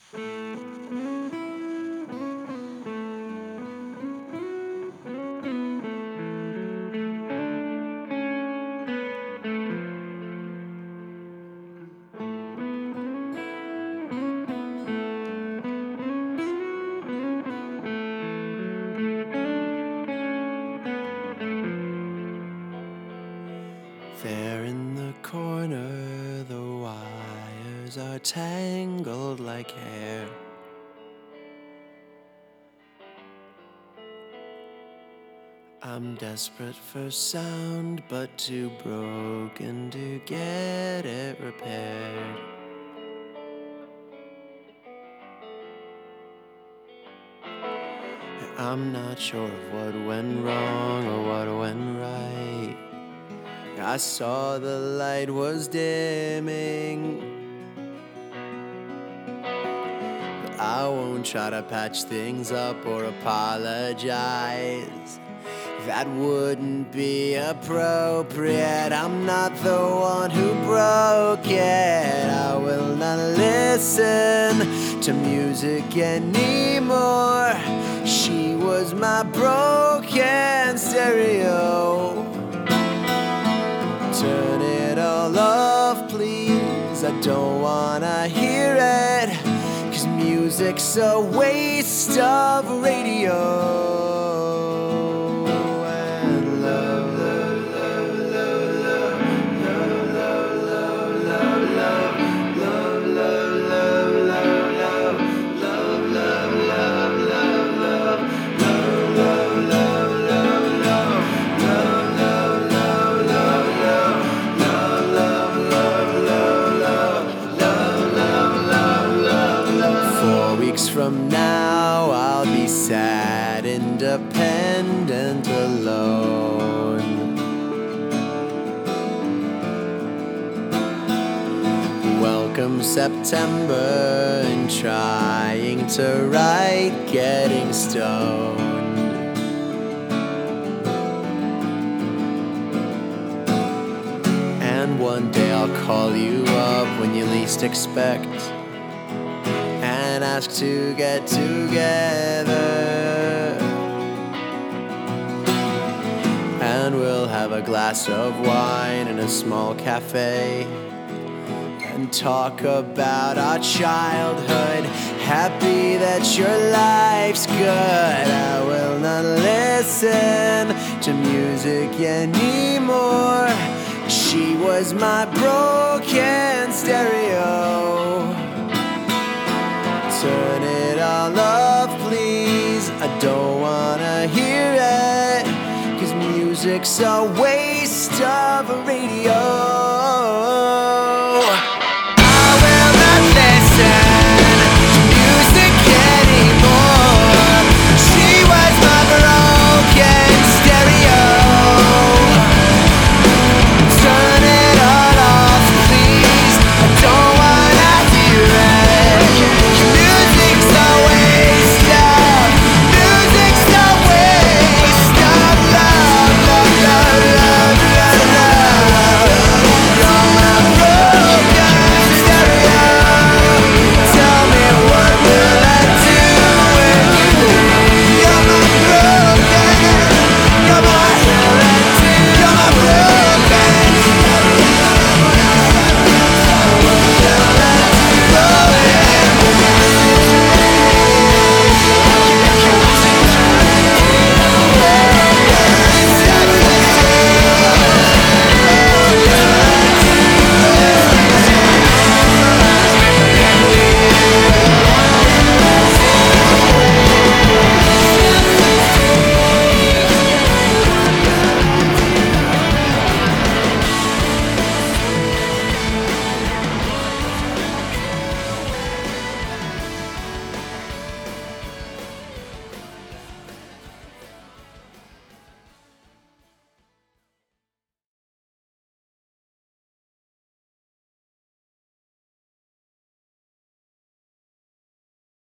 There in the corner, the wires are tangled like hair. I'm desperate for sound, but too broken to get it repaired. I'm not sure of what went wrong or what went right. I saw the light was dimming, but I won't try to patch things up or apologize. That wouldn't be appropriate. I'm not the one who broke it. I will not listen to music anymore. She was my broken stereo. Turn it all off, please. I don't wanna hear it, 'cause music's a waste of radio. From now, I'll be sad, independent, alone. Welcome September, and trying to write, getting stoned. And one day I'll call you up when you least expect, and ask to get together, and we'll have a glass of wine in a small cafe and talk about our childhood. Happy that your life's good. I will not listen to music anymore. She was my broken stereo. Turn it all off, please. I don't wanna hear it, 'cause music's a waste of radio.